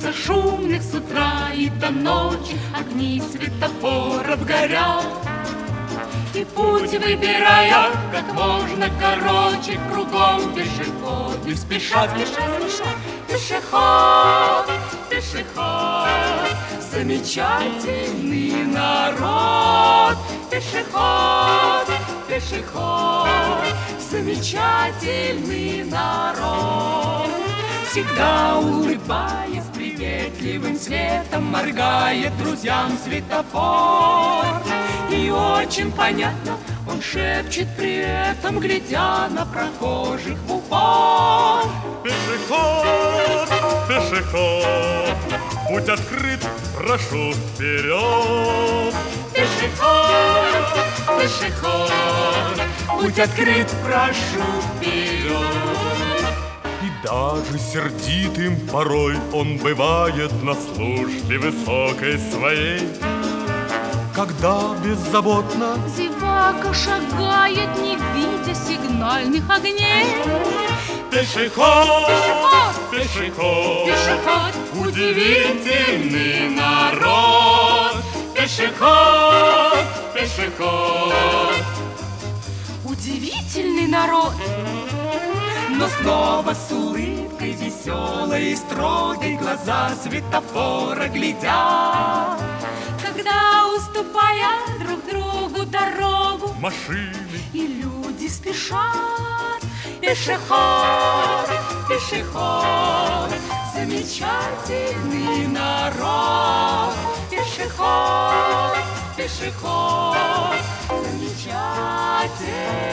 улица шумных с утра и до ночи огни светофоров горят. И путь выбирая как можно короче, кругом пешеходы спешат, спешат. Пешеход, пешеход, замечательный народ. Пешеход, пешеход, замечательный народ. Всегда улыбаясь приветливым светом, моргает друзьям светофор. И очень понятно он шепчет при этом, глядя на прохожих в упор. Пешеход, пешеход, путь открыт, прошу вперед. Пешеход, пешеход, путь открыт, прошу вперед. И даже сердитым порой он бывает на службе высокой своей, когда беззаботно зевака шагает, не видя сигнальных огней. Пешеход, пешеход, Пешеход, удивительный народ. Пешеход, пешеход, удивительный народ. Но снова с улыбкой веселой и строгой глаза светофора глядят, когда, уступая друг другу дорогу, машины и люди спешат. Пешеход, пешеход, замечательный народ. Пешеход, пешеход, замечательный